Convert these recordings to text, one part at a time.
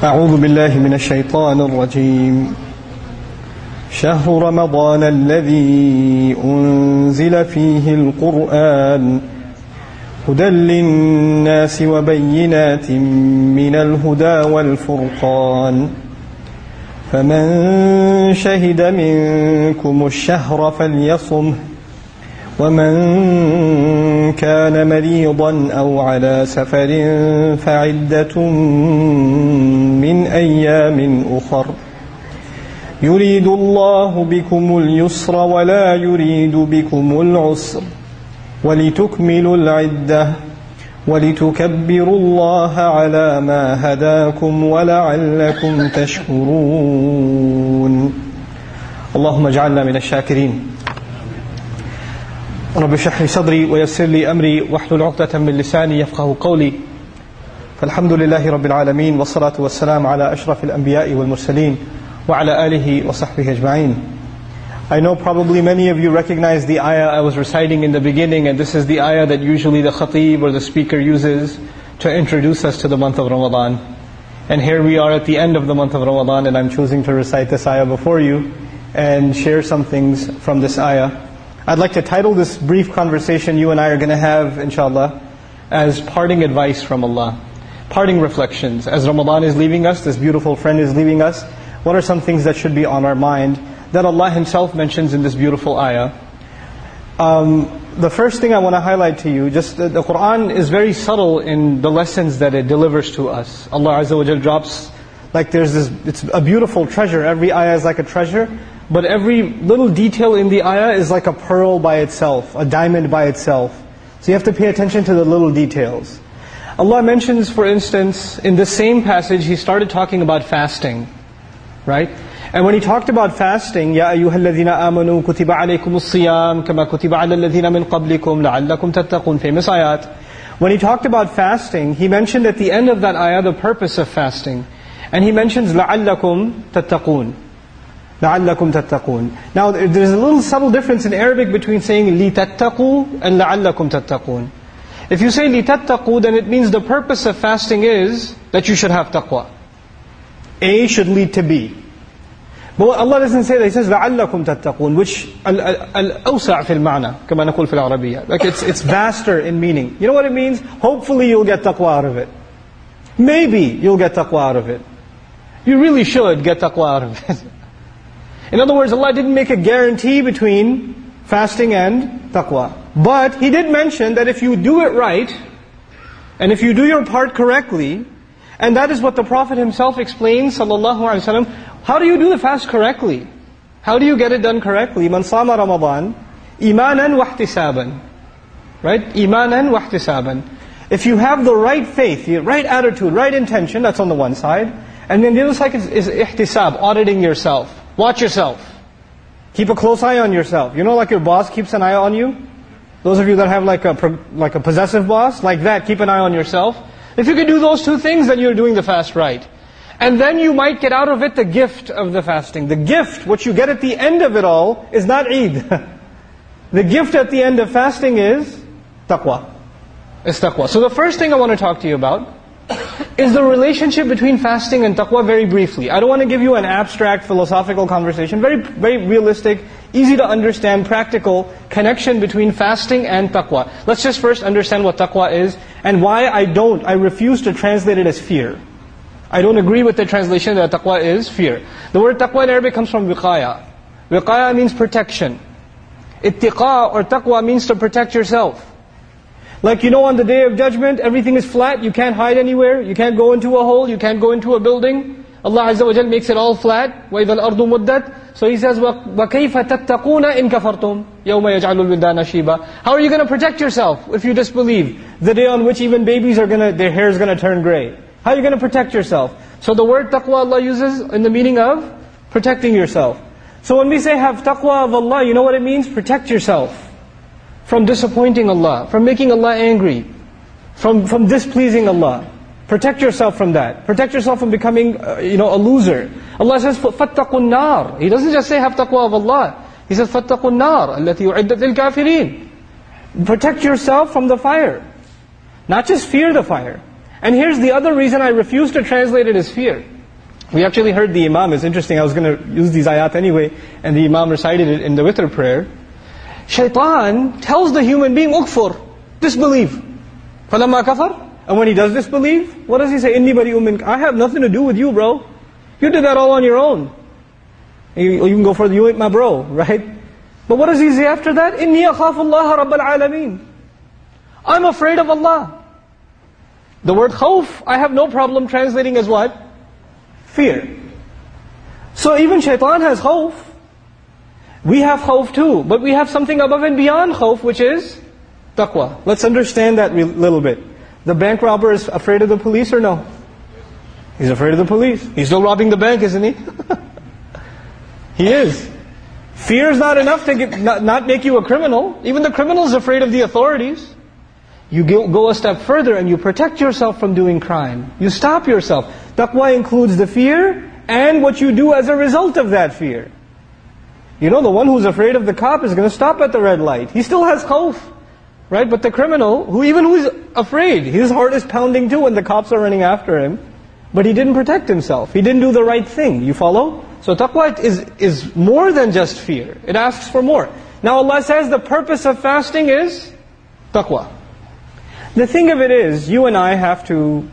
أعوذ بالله من الشيطان الرجيم. شهر رمضان الذي أنزل فيه القرآن هدى للناس وبينات من الهدى والفرقان فمن شهد منكم الشهر فليصمه ومن كان مريضا أو على سفر فعدة من أيام أخر يريد الله بكم اليسر ولا يريد بكم العسر ولتكملوا العدة ولتكبروا الله على ما هداكم ولعلكم تشكرون. اللهم اجعلنا من الشاكرين. رب اشرح لي صدري ويسر لي أمري واحلل عقدة من لساني يفقه قولي. فالحمد لله رب العالمين والصلاة والسلام على أشرف الأنبياء والمرسلين وعلى آله وصحبه أجمعين. I know probably many of you recognize the ayah I was reciting in the beginning, and this is the ayah that usually the khatib or the speaker uses to introduce us to the month of Ramadan. And here we are at the end of the month of Ramadan, and I'm choosing to recite this ayah before you and share some things from this ayah. I'd like to title this brief conversation you and I are going to have, inshallah, as parting advice from Allah. Parting reflections. As Ramadan is leaving us, this beautiful friend is leaving us, what are some things that should be on our mind that Allah Himself mentions in this beautiful ayah? The first thing I want to highlight to you, just the Qur'an is very subtle in the lessons that it delivers to us. Allah Azza wa Jal drops, like there's this, it's a beautiful treasure. Every ayah is like a treasure, but every little detail in the ayah is like a pearl by itself, a diamond by itself. So you have to pay attention to the little details. Allah mentions, for instance, in this same passage, He started talking about fasting, right? And when He talked about fasting, يَا أَيُّهَا الَّذِينَ آمَنُوا كُتِبَ عَلَيْكُمُ الصِّيَامُ كَمَا كُتِبَ عَلَى الَّذِينَ مِنْ قَبْلِكُمْ لَعَلَّكُمْ تَتَّقُونَ, famous ayat. When He talked about fasting, He mentioned at the end of that ayah the purpose of fasting. And He mentions لَعَلَّكُمْ تَتَّقُونَ. لَعَلَّكُمْ تَتَّقُونَ. Now there's a little subtle difference in Arabic between saying لِتَتَّقُوا and لَعَلَّكُمْ تَتَّقُونَ. If you say لِتَتَّقُوا, then it means the purpose of fasting is that you should have taqwa. A should lead to B. But Allah doesn't say that, He says لَعَلَّكُمْ تَتَّقُونَ, which الْأَوْسَعْ فِي الْمَعْنَى كما نقول في العربية. Like it's vaster in meaning. You know what it means? Hopefully you'll get taqwa out of it. Maybe you'll get taqwa out of it. You really should get taqwa out of it. In other words, Allah didn't make a guarantee between fasting and taqwa. But He did mention that if you do it right, and if you do your part correctly, and that is what the Prophet himself explains, sallallahu alaihi wasallam, how do you do the fast correctly? How do you get it done correctly? Man sama Ramadan, imanan wa ihtisaban. Right? Imanan wa ihtisaban. If you have the right faith, the right attitude, right intention, that's on the one side. And then the other side is ihtisab, auditing yourself. Watch yourself. Keep a close eye on yourself. You know, like your boss keeps an eye on you? Those of you that have like a possessive boss, like that, keep an eye on yourself. If you can do those two things, then you're doing the fast right. And then you might get out of it the gift of the fasting. The gift, what you get at the end of it all, is not Eid. The gift at the end of fasting is taqwa. It's taqwa. So the first thing I want to talk to you about is the relationship between fasting and taqwa, very briefly. I don't want to give you an abstract philosophical conversation. Very, very realistic, easy to understand, practical connection between fasting and taqwa. Let's just first understand what taqwa is and why I refuse to translate it as fear. I don't agree with the translation that taqwa is fear. The word taqwa in Arabic comes from wiqaya. Wiqaya means protection. Ittiqa or taqwa means to protect yourself. Like you know, on the Day of Judgment, everything is flat, you can't hide anywhere, you can't go into a hole, you can't go into a building. Allah Azza wa Jal makes it all flat. وَإِذَا الْأَرْضُ مُدَّتْ. So He says, وَكَيْفَ تَتَّقُونَ إِن كَفَرْتُمْ يَوْمَ يَجْعَلُ الْوِلْدَانَ شِيبًا. How are you going to protect yourself if you disbelieve? The day on which even babies their hair is going to turn gray. How are you going to protect yourself? So the word taqwa Allah uses in the meaning of protecting yourself. So when we say have taqwa of Allah, you know what it means? Protect yourself from disappointing Allah, from making Allah angry, from displeasing Allah. Protect yourself from that. Protect yourself from becoming a loser. Allah says, فَاتَّقُوا النَّارِ. He doesn't just say have taqwa of Allah. He says, فَاتَّقُوا النَّارِ الَّتِي أُعِدَّتْ لِلْكَافِرِينَ. Protect yourself from the fire. Not just fear the fire. And here's the other reason I refuse to translate it as fear. We actually heard the Imam, it's interesting, I was going to use these ayat anyway, and the Imam recited it in the witr prayer. Shaitan tells the human being, ukfur, disbelieve. فَلَمَّا كَفَرْ. And when he does disbelieve, what does he say? إِنِّي بَرِيءٌ مِّنْكَ. I have nothing to do with you, bro. You did that all on your own. You can go further, you ain't my bro, right? But what does he say after that? إِنِّي أَخَافُ اللَّهَ رَبَّ الْعَالَمِينَ. I'm afraid of Allah. The word khawf, I have no problem translating as what? Fear. So even shaitan has khawf. We have khawf too, but we have something above and beyond khawf, which is taqwa. Let's understand that a little bit. The bank robber is afraid of the police or no? He's afraid of the police. He's still robbing the bank, isn't he? He is. Fear is not enough to not make you a criminal. Even the criminal is afraid of the authorities. You go a step further and you protect yourself from doing crime. You stop yourself. Taqwa includes the fear and what you do as a result of that fear. You know, the one who's afraid of the cop is going to stop at the red light. He still has khawf, right? But the criminal, who's afraid, his heart is pounding too when the cops are running after him. But he didn't protect himself. He didn't do the right thing. You follow? So taqwa is more than just fear. It asks for more. Now Allah says the purpose of fasting is taqwa. The thing of it is, you and I have to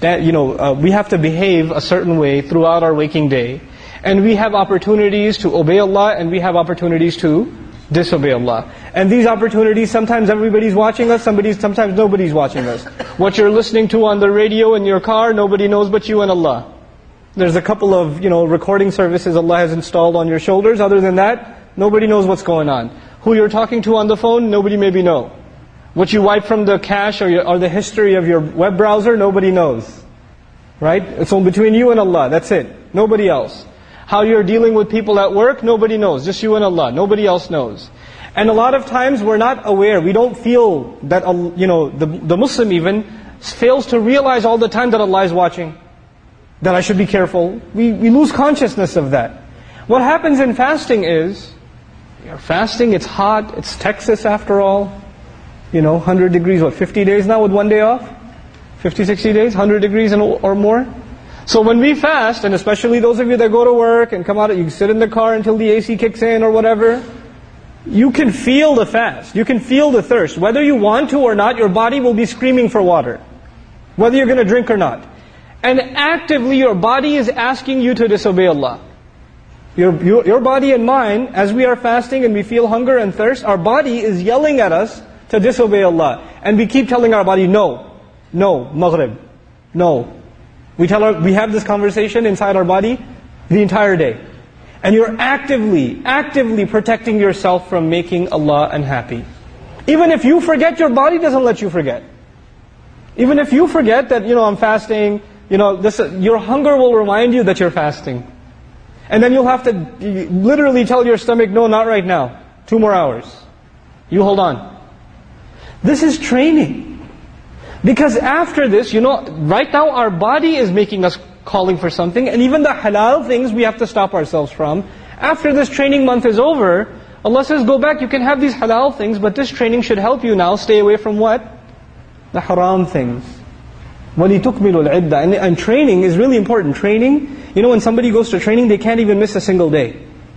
we have to behave a certain way throughout our waking day. And we have opportunities to obey Allah and we have opportunities to disobey Allah. And these opportunities, sometimes everybody's watching us, sometimes nobody's watching us. What you're listening to on the radio in your car, nobody knows but you and Allah. There's a couple of recording services Allah has installed on your shoulders. Other than that, nobody knows what's going on. Who you're talking to on the phone, nobody maybe know. What you wipe from the cache or the history of your web browser, nobody knows. Right? It's all between you and Allah, that's it. Nobody else. How you're dealing with people at work, nobody knows. Just you and Allah. Nobody else knows. And a lot of times we're not aware. We don't feel that, the Muslim even fails to realize all the time that Allah is watching. That I should be careful. We lose consciousness of that. What happens in fasting is, you're fasting, it's hot, it's Texas after all. 100 degrees, 50 days now with one day off? 50, 60 days, 100 degrees or more? So when we fast, and especially those of you that go to work and come out, you sit in the car until the AC kicks in or whatever, you can feel the fast. You can feel the thirst. Whether you want to or not, your body will be screaming for water. Whether you're going to drink or not. And actively your body is asking you to disobey Allah. Your body and mine, as we are fasting and we feel hunger and thirst, our body is yelling at us to disobey Allah. And we keep telling our body, no, Maghrib, no. We have this conversation inside our body the entire day. And you're actively protecting yourself from making Allah unhappy. Even if you forget, your body doesn't let you forget. Even if you forget that, I'm fasting, your hunger will remind you that you're fasting. And then you'll have to literally tell your stomach, no, not right now. 2 more hours. You hold on. This is training. Because after this, right now our body is making us calling for something, and even the halal things we have to stop ourselves from. After this training month is over, Allah says, go back, you can have these halal things, but this training should help you now stay away from what? The haram things. وَلِتُكْمِلُوا الْعِدَّةِ. And training is really important. Training, when somebody goes to training, they can't even miss a single day.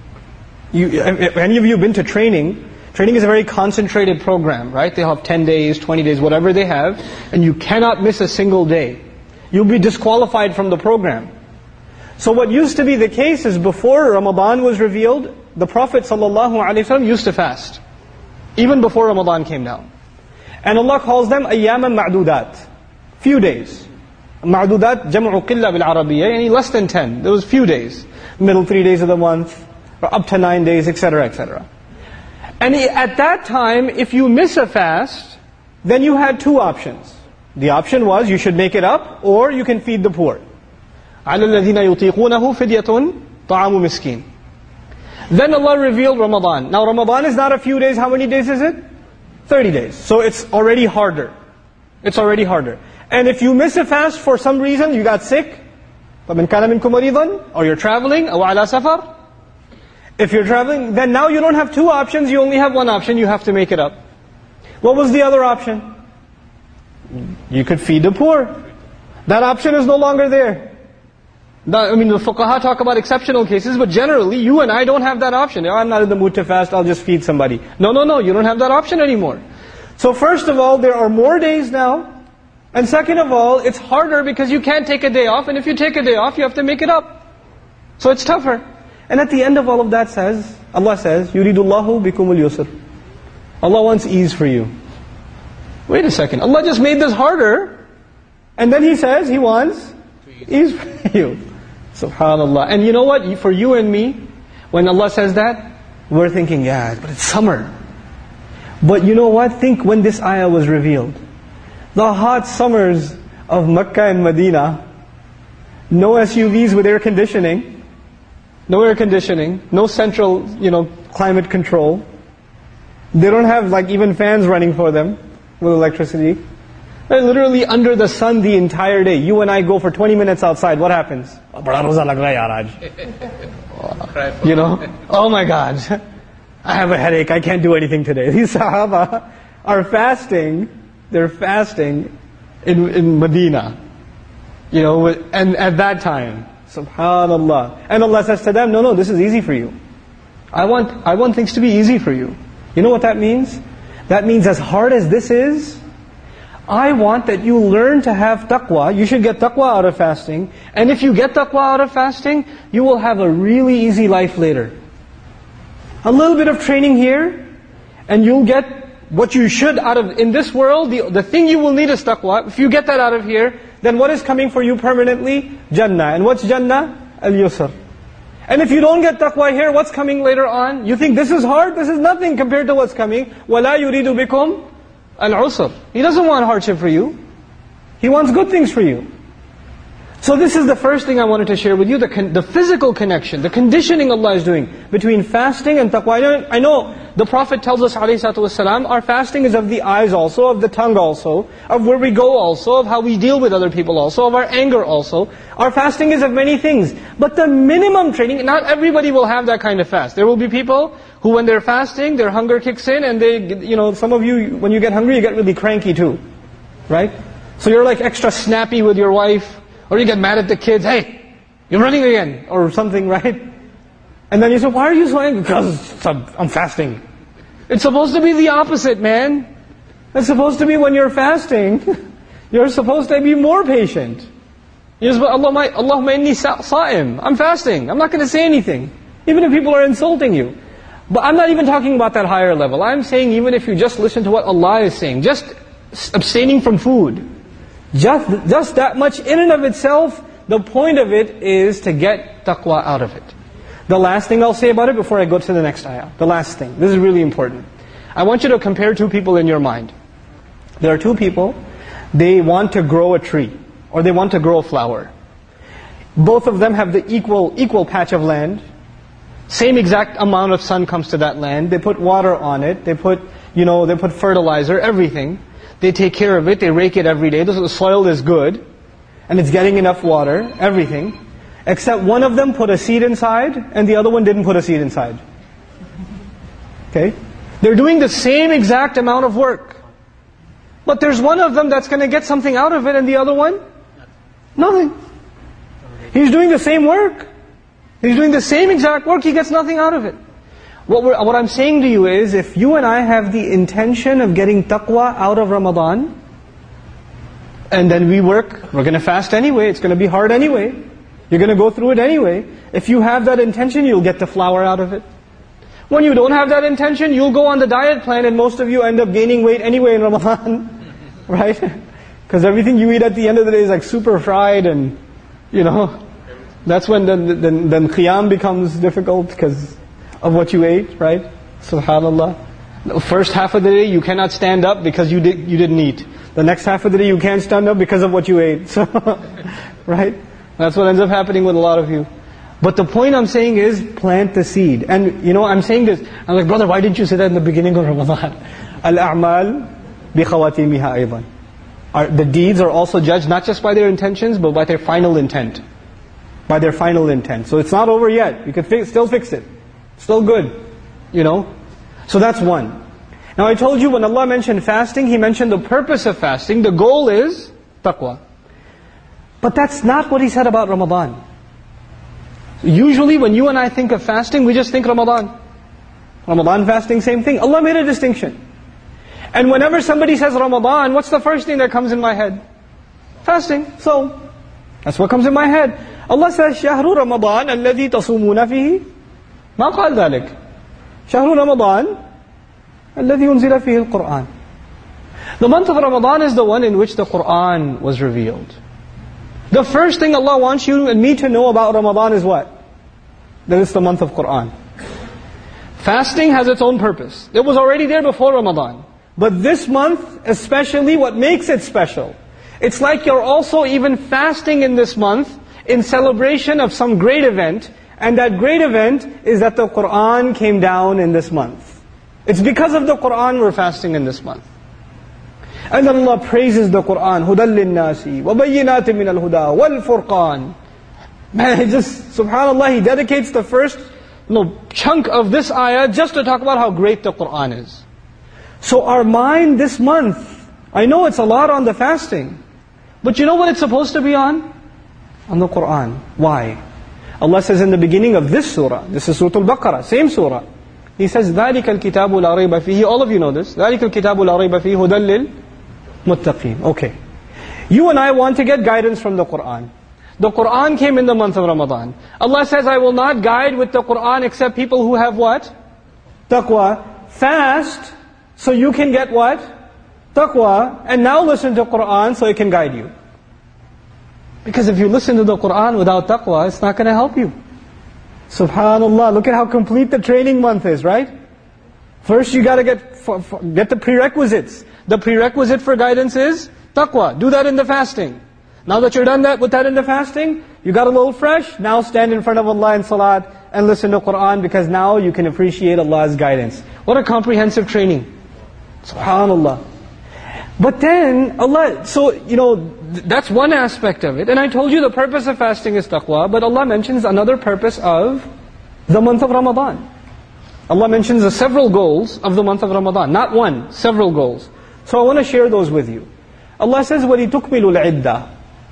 Have any of you been to training? Training is a very concentrated program, right? They'll have 10 days, 20 days, whatever they have, and you cannot miss a single day. You'll be disqualified from the program. So what used to be the case is before Ramadan was revealed, the Prophet ﷺ used to fast. Even before Ramadan came down. And Allah calls them أَيَّامًا مَعْدُودَات. Few days. Ma'dudat jam'u qilla bil Arabiyya, yani less than 10. There was few days. Middle 3 days of the month, or up to 9 days, etc., etc. And at that time, if you miss a fast, then you had 2 options. The option was you should make it up, or you can feed the poor. عَلَى الَّذِينَ يُطِيقُونَهُ فِدْيَةٌ طَعَامُ مِسْكِينٍ. Then Allah revealed Ramadan. Now Ramadan is not a few days. How many days is it? 30 days. So it's already harder. It's already harder. And if you miss a fast for some reason, you got sick, فَمَنْ كَانَ مِنْكُمْ مَرِيضًا, or you're traveling, أَوْ عَلَى سَفَرٍ. If you're traveling, then now you don't have 2 options, you only have 1 option, you have to make it up. What was the other option? You could feed the poor. That option is no longer there. I mean, the fuqaha talk about exceptional cases, but generally, you and I don't have that option. I'm not in the mood to fast, I'll just feed somebody. No, you don't have that option anymore. So first of all, there are more days now. And second of all, it's harder because you can't take a day off, and if you take a day off, you have to make it up. So it's tougher. And at the end of all of that Allah says, يُرِيدُ اللَّهُ بِكُمُ الْيُسْرِ. Allah wants ease for you. Wait a second, Allah just made this harder, and then He says He wants ease for you. SubhanAllah. And you know what? For you and me, when Allah says that, we're thinking, yeah, but it's summer. But you know what? Think when this ayah was revealed. The hot summers of Makkah and Medina, no SUVs with air conditioning, no central, climate control. They don't have even fans running for them with electricity. They're literally under the sun the entire day. You and I go for 20 minutes outside, what happens? Bada roza lag raha hai aaj. Oh my God, I have a headache, I can't do anything today. These Sahaba are fasting, they're fasting in Medina. And at that time, SubhanAllah. And Allah says to them, no, this is easy for you. I want things to be easy for you. You know what that means? That means as hard as this is, I want that you learn to have taqwa. You should get taqwa out of fasting. And if you get taqwa out of fasting, you will have a really easy life later. A little bit of training here, and you'll get what you should out of, in this world, the thing you will need is taqwa. If you get that out of here, then what is coming for you permanently? Jannah. And what's Jannah? Al-Yusr. And if you don't get taqwa here, what's coming later on? You think this is hard? This is nothing compared to what's coming. وَلَا يُرِيدُ بِكُمْ الْعُسْرِ. He doesn't want hardship for you. He wants good things for you. So this is the first thing I wanted to share with you, the physical connection, the conditioning Allah is doing between fasting and taqwa. I know the Prophet tells us, ﷺ, our fasting is of the eyes also, of the tongue also, of where we go also, of how we deal with other people also, of our anger also. Our fasting is of many things. But the minimum training, not everybody will have that kind of fast. There will be people who when they're fasting, their hunger kicks in and they, some of you, when you get hungry, you get really cranky too. Right? So you're extra snappy with your wife, or you get mad at the kids, hey, you're running again, or something, right? And then you say, why are you so angry? Because I'm fasting. It's supposed to be the opposite, man. It's supposed to be when you're fasting, you're supposed to be more patient. You're supposed, Allahumma inni sa'im. I'm fasting. I'm not going to say anything. Even if people are insulting you. But I'm not even talking about that higher level. I'm saying even if you just listen to what Allah is saying, just abstaining from food, just that much in and of itself, the point of it is to get taqwa out of it. The last thing I'll say about it before I go to the next ayah. The last thing. This is really important. I want you to compare two people in your mind. There are two people. They want to grow a tree. Or they want to grow a flower. Both of them have the equal patch of land. Same exact amount of sun comes to that land. They put water on it. They put fertilizer, everything. They take care of it, they rake it every day. The soil is good, and it's getting enough water, everything. Except one of them put a seed inside, and the other one didn't put a seed inside. Okay? They're doing the same exact amount of work. But there's one of them that's going to get something out of it, and the other one? Nothing. He's doing the same work. He's doing the same exact work, he gets nothing out of it. What I'm saying to you is, if you and I have the intention of getting taqwa out of Ramadan, and then we're going to fast anyway, it's going to be hard anyway, you're going to go through it anyway. If you have that intention, you'll get the flower out of it. When you don't have that intention, you'll go on the diet plan, and most of you end up gaining weight anyway in Ramadan. Right? Because everything you eat at the end of the day is super fried, and that's when then qiyam becomes difficult because of what you ate, right? SubhanAllah. The first half of the day you cannot stand up because you didn't eat. The next half of the day you can't stand up because of what you ate. So, right? That's what ends up happening with a lot of you. But the point I'm saying is, plant the seed. And I'm saying this, I'm like, brother, why didn't you say that in the beginning of Ramadan? Al-a'mal bi khawatimiha aydan. The deeds are also judged not just by their intentions, but by their final intent. By their final intent. So it's not over yet. You can still fix it. Still good, So that's one. Now I told you when Allah mentioned fasting, He mentioned the purpose of fasting. The goal is taqwa. But that's not what He said about Ramadan. Usually when you and I think of fasting, we just think Ramadan. Ramadan fasting, same thing. Allah made a distinction. And whenever somebody says Ramadan, what's the first thing that comes in my head? Fasting. So, that's what comes in my head. Allah says, شهر رمضان الذي تصومون فيه ما قال ذلك. شهر رمضان الذي أنزل فيه القرآن. The month of Ramadan is the one in which the Qur'an was revealed. The first thing Allah wants you and me to know about Ramadan is what? That it's the month of Qur'an. Fasting has its own purpose. It was already there before Ramadan. But this month, especially, what makes it special? It's like you're also even fasting in this month in celebration of some great event. And that great event is that the Qur'an came down in this month. It's because of the Qur'an we're fasting in this month. And then Allah praises the Qur'an, هُدًى لِلنَّاسِ وَبَيِّنَاتٍ مِنَ الْهُدَى وَالْفُرْقَانِ. Man, he just, subhanAllah, he dedicates the first chunk of this ayah just to talk about how great the Qur'an is. So our mind this month, I know it's a lot on the fasting, but you know what it's supposed to be on? On the Qur'an. Why? Allah says in the beginning of this surah, this is Surah Al-Baqarah, same surah. He says, ذَلِكَ الْكِتَابُ لَا رَيْبَ فِيهِ. All of you know this. ذَلِكَ الْكِتَابُ لَا رَيْبَ فِيهِ هُدًى لِلْمُتَّقِينَ. Okay. You and I want to get guidance from the Qur'an. The Qur'an came in the month of Ramadan. Allah says, I will not guide with the Qur'an except people who have what? Taqwa. Fast, so you can get what? Taqwa. And now listen to Qur'an so it can guide you. Because if you listen to the Qur'an without taqwa, it's not going to help you. Subhanallah, look at how complete the training month is, right? First you got to get the prerequisites. The prerequisite for guidance is taqwa. Do that in the fasting. Now that you're done with that in the fasting, you got a little fresh, now stand in front of Allah in salat and listen to Qur'an, because now you can appreciate Allah's guidance. What a comprehensive training. Subhanallah. But then, Allah, so, that's one aspect of it. And I told you the purpose of fasting is taqwa, but Allah mentions another purpose of the month of Ramadan. Allah mentions the several goals of the month of Ramadan. Not one, several goals. So I want to share those with you. Allah says, وَلِتُكْمِلُوا الْعِدَّةِ.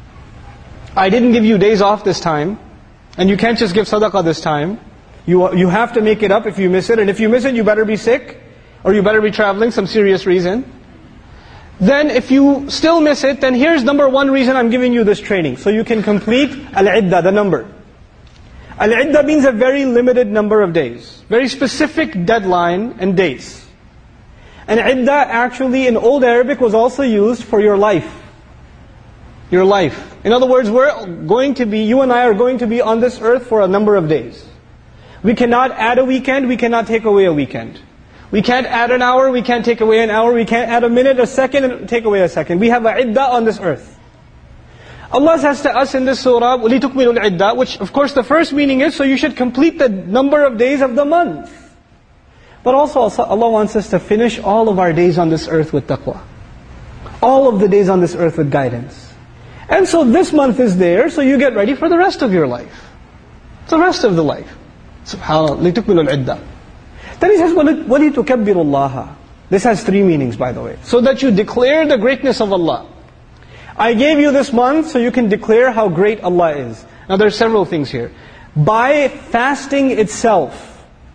I didn't give you days off this time, and you can't just give sadaqah this time. You have to make it up if you miss it, and if you miss it, you better be sick, or you better be traveling, some serious reason. Then if you still miss it, then here's number one reason I'm giving you this training. So you can complete al-iddah, the number. Al-iddah means a very limited number of days. Very specific deadline and dates. And iddah actually in Old Arabic was also used for your life. Your life. In other words, you and I are going to be on this earth for a number of days. We cannot add a weekend, we cannot take away a weekend. We can't add an hour, we can't take away an hour, we can't add a minute, a second, and take away a second. We have a iddah on this earth. Allah says to us in this surah, وَلِتُكْمِلُوا الْعِدَّةِ, which of course the first meaning is, so you should complete the number of days of the month. But also Allah wants us to finish all of our days on this earth with taqwa. All of the days on this earth with guidance. And so this month is there, so you get ready for the rest of your life. The rest of the life. SubhanAllah, لِتُكْمِلُوا الْعِدَّةِ. Then he says, وَلِتُكَبِّرُوا اللَّهَ. This has three meanings, by the way. So that you declare the greatness of Allah. I gave you this month so you can declare how great Allah is. Now there are several things here. By fasting itself,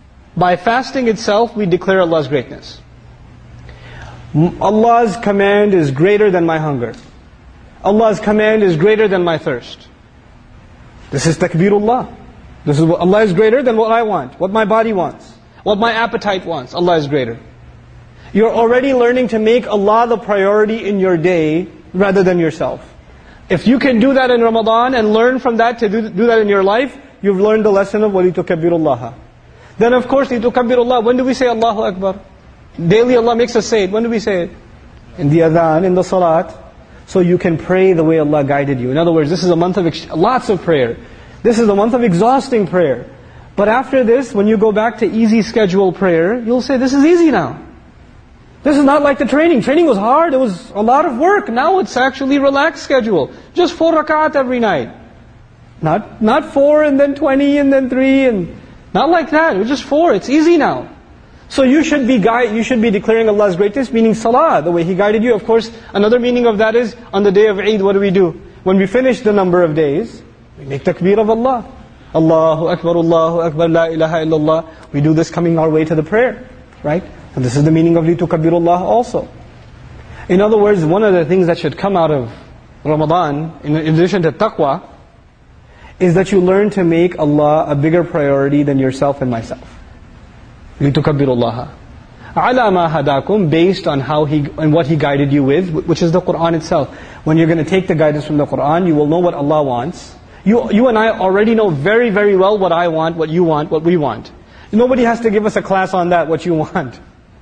we declare Allah's greatness. Allah's command is greater than my hunger. Allah's command is greater than my thirst. This is takbirullah. This is what Allah is greater than what I want, what my body wants, what my appetite wants. Allah is greater. You're already learning to make Allah the priority in your day rather than yourself. If you can do that in Ramadan and learn from that to do that in your life, you've learned the lesson of وَلِتُكَبِّرُ اللَّهَ. Then of course, لِتُكَبِّرُ اللَّهَ. When do we say Allahu Akbar? Daily Allah makes us say it. When do we say it? In the adhan, in the salat. So you can pray the way Allah guided you. In other words, this is a month of lots of prayer. This is a month of exhausting prayer. But after this, when you go back to easy schedule prayer, you'll say, this is easy now. This is not like the training. Training was hard. It was a lot of work. Now it's actually relaxed schedule. Just 4 rak'at every night. Not 4 and then 20 and then 3 and not like that. It was just 4. It's easy now. So you should be declaring Allah's greatness, meaning salah, the way He guided you. Of course, another meaning of that is, on the day of Eid, what do? When we finish the number of days, we make takbir of Allah. Allahu Akbar, La ilaha illallah. We do this coming our way to the prayer, right? And this is the meaning of litukabbirullaha also. In other words, one of the things that should come out of Ramadan, in addition to taqwa, is that you learn to make Allah a bigger priority than yourself and myself. litukabbirullaha ala ma hadakum, based on how and what He guided you with, which is the Qur'an itself. When you're going to take the guidance from the Qur'an, you will know what Allah wants. You and I already know very, very well what I want, what you want, what we want. Nobody has to give us a class on that, what you want.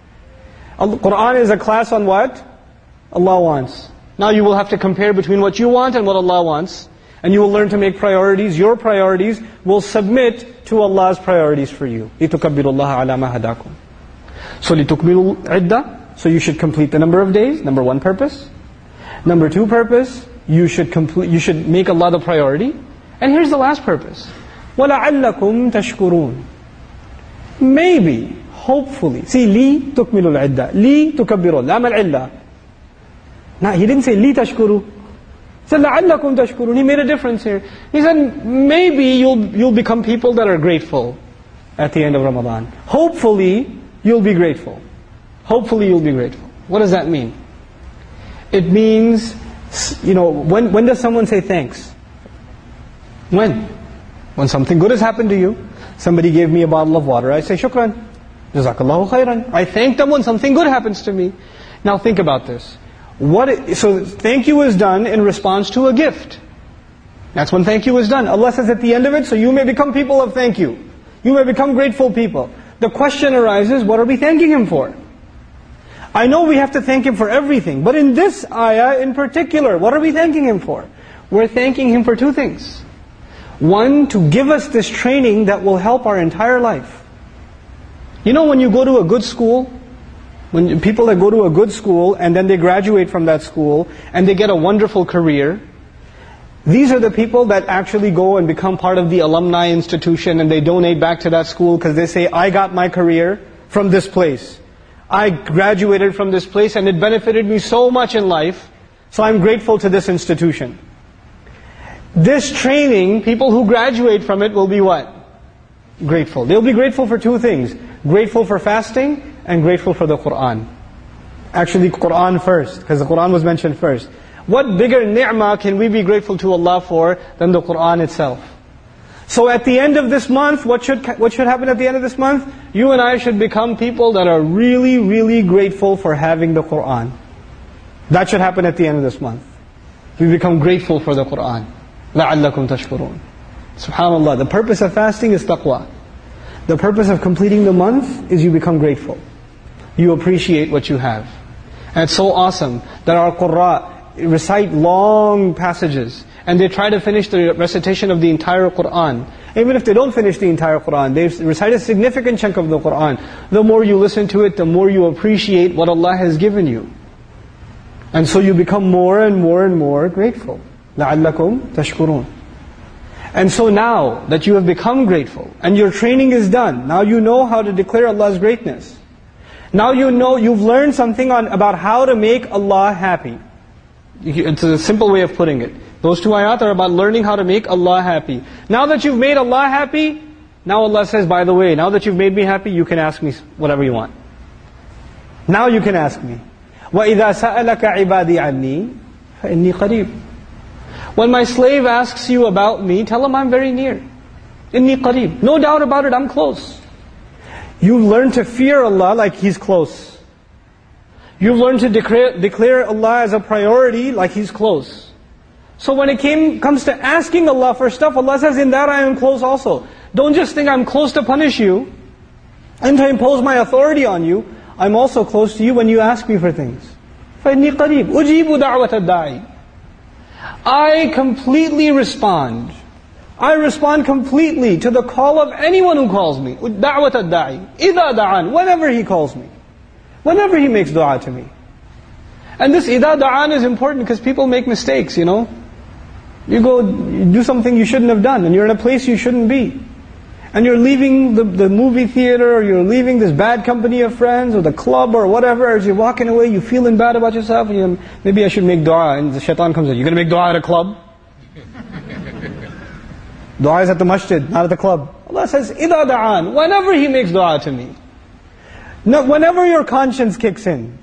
Qur'an is a class on what Allah wants. Now you will have to compare between what you want and what Allah wants. And you will learn to make priorities. Your priorities will submit to Allah's priorities for you. لِتُكَبِّرُ اللَّهَ عَلَى مَا هَدَاكُمْ. So لِتُكْمِلُوا الْعِدَّةِ. So you should complete the number of days. Number one purpose. Number two purpose, you should make Allah the priority. And here's the last purpose. وَلَعَلَّكُمْ تَشْكُرُونَ. Maybe, hopefully. See, لِي تُكْمِلُوا الْعِدَّةِ لِي تُكَبِّرُوا لَامَ الْعِلَّةِ. Now, He didn't say لِي تَشْكُرُوا. He said لَعَلَّكُمْ تَشْكُرُونَ. He made a difference here. He said, maybe you'll become people that are grateful at the end of Ramadan. Hopefully, you'll be grateful. Hopefully, you'll be grateful. What does that mean? It means, when does someone say thanks? When? When something good has happened to you. Somebody gave me a bottle of water. I say, shukran. Jazakallahu khairan. I thank them when something good happens to me. Now think about this. So thank you is done in response to a gift. That's when thank you is done. Allah says at the end of it, so you may become people of thank you. You may become grateful people. The question arises, what are we thanking Him for? I know we have to thank Him for everything, but in this ayah in particular, what are we thanking Him for? We're thanking Him for two things. One, to give us this training that will help our entire life. When you go to a good school, when people that go to a good school and then they graduate from that school and they get a wonderful career, these are the people that actually go and become part of the alumni institution and they donate back to that school because they say, I got my career from this place. I graduated from this place and it benefited me so much in life, so I'm grateful to this institution. This training, people who graduate from it will be what? Grateful. They'll be grateful for two things. Grateful for fasting and grateful for the Qur'an. Actually, Qur'an first, because the Qur'an was mentioned first. What bigger ni'mah can we be grateful to Allah for than the Qur'an itself? So at the end of this month, what should happen at the end of this month? You and I should become people that are really, really grateful for having the Qur'an. That should happen at the end of this month. We become grateful for the Qur'an. لَعَلَّكُمْ تَشْكُرُونَ. SubhanAllah, the purpose of fasting is taqwa. The purpose of completing the month is you become grateful. You appreciate what you have. And it's so awesome that our Qurra recite long passages and they try to finish the recitation of the entire Qur'an. Even if they don't finish the entire Qur'an, they recite a significant chunk of the Qur'an. The more you listen to it, the more you appreciate what Allah has given you. And so you become more and more and more grateful. لَعَلَّكُمْ تَشْكُرُونَ. And so now that you have become grateful and your training is done, now you know how to declare Allah's greatness. Now you've learned something about how to make Allah happy. It's a simple way of putting it. Those two ayat are about learning how to make Allah happy. Now that you've made Allah happy, now Allah says, by the way, now that you've made me happy, you can ask me whatever you want. Now you can ask me. وَإِذَا سَأَلَكَ عِبَادِي عَنِّي فَإِنِّي قَرِيبٌ. When my slave asks you about me, tell him I'm very near. إِنِّي قَرِيبٌ. No doubt about it, I'm close. You've learned to fear Allah like He's close. You've learned to declare Allah as a priority like He's close. So when it comes to asking Allah for stuff, Allah says, in that I am close also. Don't just think I'm close to punish you and to impose my authority on you. I'm also close to you when you ask me for things. فَإِنِّي قَرِيبٌ أُجِيبُ دَعْوَةَ الدَّاعِ. I completely respond. I respond completely to the call of anyone who calls me. دَعْوَةَ الدَّاعِ إِذَا دَعَانِ. Whenever he calls me. Whenever he makes dua to me. And this إِذَا دَعَانِ is important because people make mistakes, You do something you shouldn't have done and you're in a place you shouldn't be. And you're leaving the movie theater or you're leaving this bad company of friends or the club or whatever. As you're walking away, you're feeling bad about yourself. And maybe I should make dua. And the shaitan comes in. You're going to make dua at a club? Dua is at the masjid, not at the club. Allah says, إِذَا دَعَانِ, whenever He makes dua to me. No, whenever your conscience kicks in.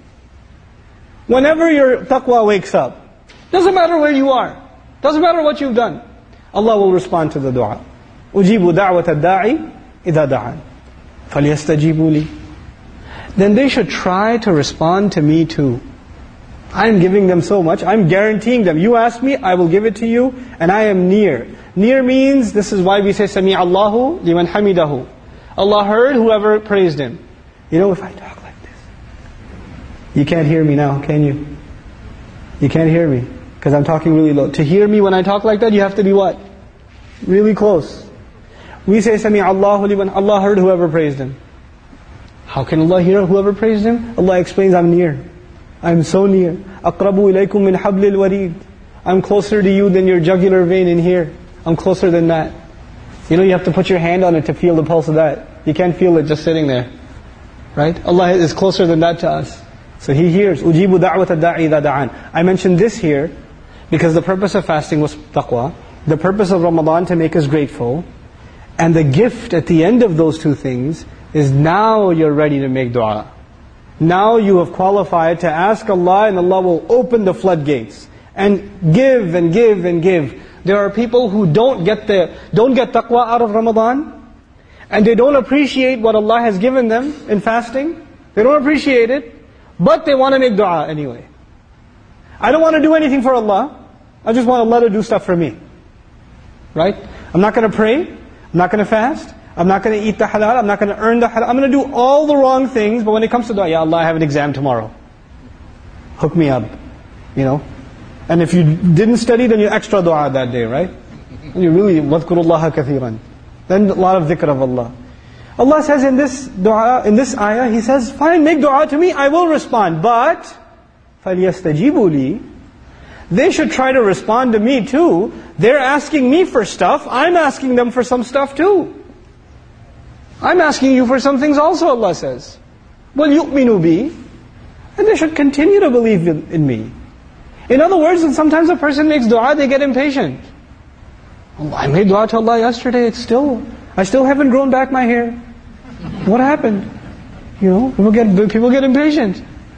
Whenever your taqwa wakes up. Doesn't matter where you are. Doesn't matter what you've done. Allah will respond to the dua. أُجِيبُ دَعْوَةَ الدَّاعِ إِذَا دَعَانِ فَلْيَسْتَجِيبُوا لِي. Then they should try to respond to me too. I'm giving them so much, I'm guaranteeing them. You ask me, I will give it to you, and I am near. Near means, this is why we say, سَمِعَ اللَّهُ لِمَنْ حَمِدَهُ. Allah heard whoever praised Him. You know, if I talk like this, you can't hear me now, can you? You can't hear me, because I'm talking really low. To hear me when I talk like that, you have to be what? Really close. We say, سَمِعَ اللَّهُ لِمَنْ, Allah heard whoever praised Him. How can Allah hear whoever praised Him? Allah explains, I'm near. I'm so near. أَقْرَبُ إِلَيْكُم مِّنْ حَبْلِ الْوَرِيدِ. I'm closer to you than your jugular vein in here. I'm closer than that. You know, you have to put your hand on it to feel the pulse of that. You can't feel it just sitting there. Right? Allah is closer than that to us. So He hears. أُجِيبُ دَعْوَةَ الدَّاعِ إِذَا دَعَانِ. I mentioned this here because the purpose of fasting was taqwa. The purpose of Ramadan to make us grateful. And the gift at the end of those two things is now you're ready to make dua. Now you have qualified to ask Allah, and Allah will open the floodgates and give and give and give. There are people who don't get taqwa out of Ramadan, and they don't appreciate what Allah has given them in fasting. They don't appreciate it, but they want to make dua anyway. I don't want to do anything for Allah. I just want Allah to do stuff for me. Right? I'm not going to pray. I'm not going to fast. I'm not going to eat the halal, I'm not going to earn the halal. I'm going to do all the wrong things, but when it comes to dua, Ya Allah, I have an exam tomorrow. Hook me up. You know? And if you didn't study, then you extra dua that day, right? And you really, وَذْكُرُ اللَّهَ كَثِيرًا. Then a lot of dhikr of Allah. Allah says in this dua, in this ayah, He says, fine, make dua to me, I will respond. But, فَلْيَسْتَجِيبُوا لِي. They should try to respond to me too. They're asking me for stuff, I'm asking them for some stuff too. I'm asking you for some things also, Allah says. وَلْيُؤْمِنُوا بِي. And they should continue to believe in me. In other words, sometimes a person makes dua, they get impatient. Oh, I made dua to Allah yesterday, I still haven't grown back my hair. What happened? You know, people get impatient.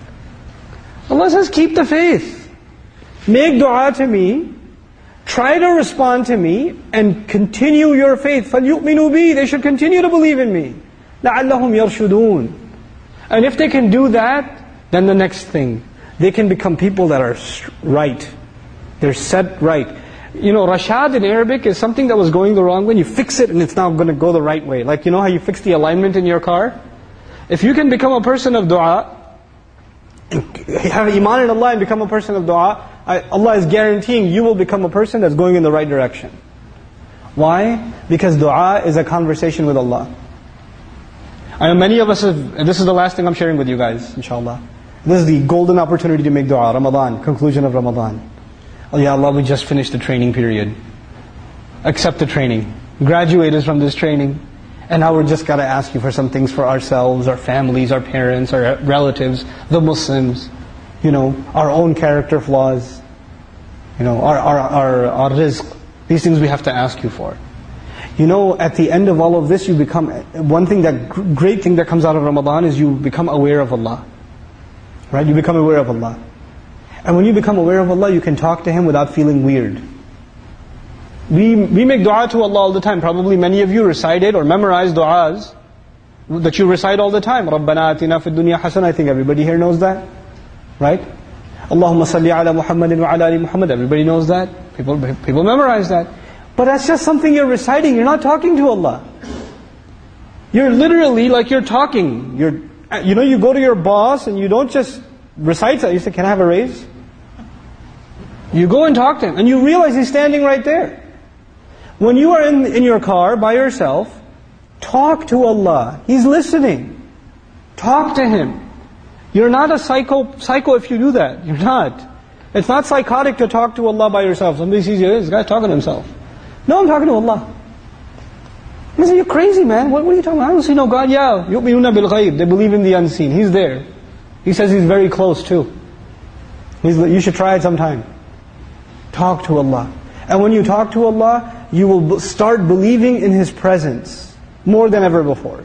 Allah says, keep the faith. Make dua to me. Try to respond to me and continue your faith. فَلْيُؤْمِنُوا بِي. They should continue to believe in me. لَعَلَّهُمْ يَرْشُدُونَ. And if they can do that, then the next thing, they can become people that are right. They're set right. You know, rashad in Arabic is something that was going the wrong way. You fix it and it's now going to go the right way. Like, you know how you fix the alignment in your car? If you can become a person of dua, have iman in Allah and become a person of dua, Allah is guaranteeing you will become a person that's going in the right direction. Why? Because dua is a conversation with Allah. I know many of us have, this is the last thing I'm sharing with you guys, inshallah. This is the golden opportunity to make dua, Ramadan, conclusion of Ramadan. Oh ya Allah, we just finished the training period. Accept the training. Graduated from this training. And now we're just got to ask you for some things for ourselves, our families, our parents, our relatives, the Muslims. You know, our own character flaws. You know, our rizq. These things we have to ask you for. You know, at the end of all of this, you become, great thing that comes out of Ramadan is you become aware of Allah. Right? You become aware of Allah. And when you become aware of Allah, you can talk to Him without feeling weird. We make dua to Allah all the time. Probably many of you recited or memorized du'as that you recite all the time. رَبَّنَا آتِنَا فِي الدُّنْيَا حَسَنَةً. I think everybody here knows that. Right? Allahumma salli ala Muhammadin wa ala ali Muhammad. Everybody knows that. People memorize that. But that's just something you're reciting. You're not talking to Allah. You're literally like you're talking. You know, you go to your boss and you don't just recite that. You say, can I have a raise? You go and talk to him. And you realize he's standing right there. When you are in your car by yourself, talk to Allah. He's listening. Talk to Him. You're not a psycho if you do that. You're not. It's not psychotic to talk to Allah by yourself. Somebody sees you, this guy's talking to himself. No, I'm talking to Allah. He says, you're crazy, man. What are you talking about? I don't see no God. Yeah, يُؤْمِنُونَ بِالْغَيْبِ. They believe in the unseen. He's there. He says He's very close too. You should try it sometime. Talk to Allah. And when you talk to Allah, you will start believing in His presence more than ever before.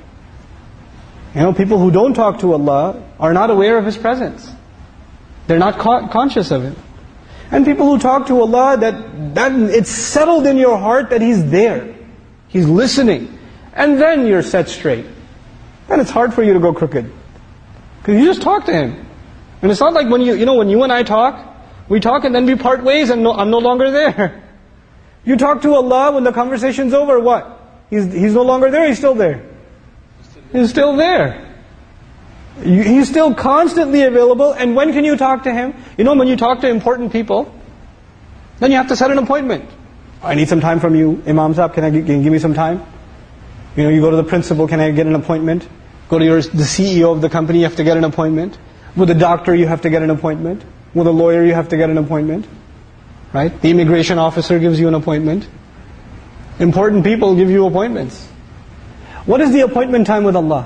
People who don't talk to Allah are not aware of His presence. They're not conscious of Him. And people who talk to Allah, that it's settled in your heart that He's there. He's listening. And then you're set straight. And it's hard for you to go crooked. Because you just talk to Him. And it's not like when you and I talk, we talk and then we part ways and I'm no longer there. You talk to Allah when the conversation's over, what? He's no longer there, He's still there. He's still there. He's still constantly available. And when can you talk to Him? When you talk to important people, then you have to set an appointment. I need some time from you, Imam Sahib, can you give me some time? You go to the principal, can I get an appointment? Go to the CEO of the company, you have to get an appointment. With a doctor, you have to get an appointment. With a lawyer, you have to get an appointment. Right? The immigration officer gives you an appointment. Important people give you appointments. What is the appointment time with Allah?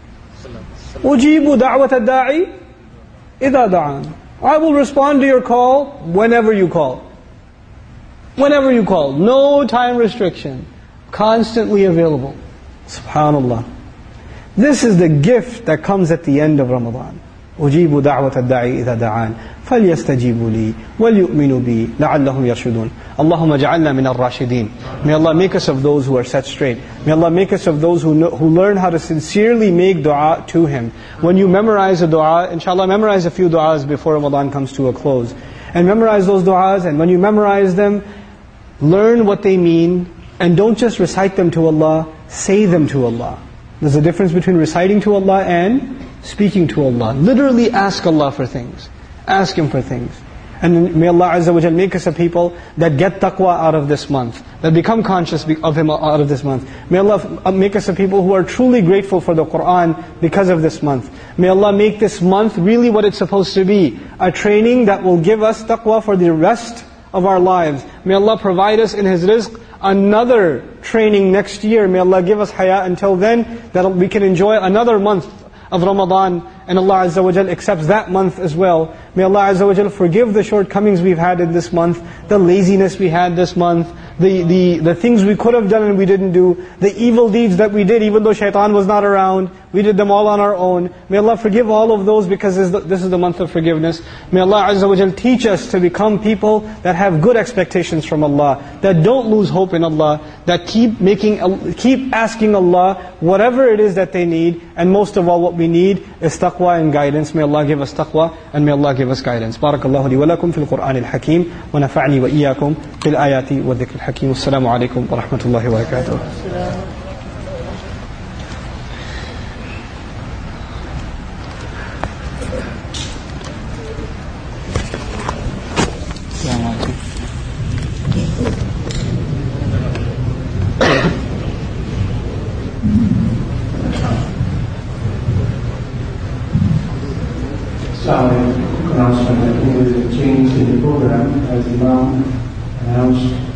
أُجِيبُ دَعْوَةَ الدَّاعِ إِذَا دَعَانِ. I will respond to your call whenever you call. Whenever you call. No time restriction. Constantly available. SubhanAllah. This is the gift that comes at the end of Ramadan. أُجِيبُ دَعْوَةَ الدَّاعِ إِذَا دَعَانِ فَلْيَسْتَجِيبُوا لِي وَلْيُؤْمِنُوا بِي لَعَلَّهُمْ يَرْشُدُونَ اللهم اجعلنا من الراشدين. May Allah make us of those who are set straight. May Allah make us of those who learn how to sincerely make dua to Him. When you memorize a dua, inshallah memorize a few duas before Ramadan comes to a close. And memorize those duas, and when you memorize them, learn what they mean, and don't just recite them to Allah, say them to Allah. There's a difference between reciting to Allah and speaking to Allah. Literally ask Allah for things. Ask Him for things. And may Allah Azza wa Jal make us a people that get taqwa out of this month, that become conscious of Him out of this month. May Allah make us a people who are truly grateful for the Qur'an because of this month. May Allah make this month really what it's supposed to be, a training that will give us taqwa for the rest of our lives. May Allah provide us in His rizq another training next year. May Allah give us haya until then, that we can enjoy another month of Ramadan, and Allah Azza wa Jal accepts that month as well. May Allah Azza wa Jal forgive the shortcomings we've had in this month, the laziness we had this month, the things we could have done and we didn't do, the evil deeds that we did even though shaitan was not around, we did them all on our own. May Allah forgive all of those because this is the month of forgiveness. May Allah Azza wa Jal teach us to become people that have good expectations from Allah, that don't lose hope in Allah, that keep asking Allah whatever it is that they need, and most of all what we need is taqwa and guidance. May Allah give us taqwa and may Allah give us guidance. Barakallahu li wa lakum fil Qur'an al-Hakim wa nafa'ni wa iyyakum fil ayati wa dhikr al-Hakim. Assalamu alaikum wa rahmatullahi wa barakatuh. Announcement that there is a change in the program as Imam announced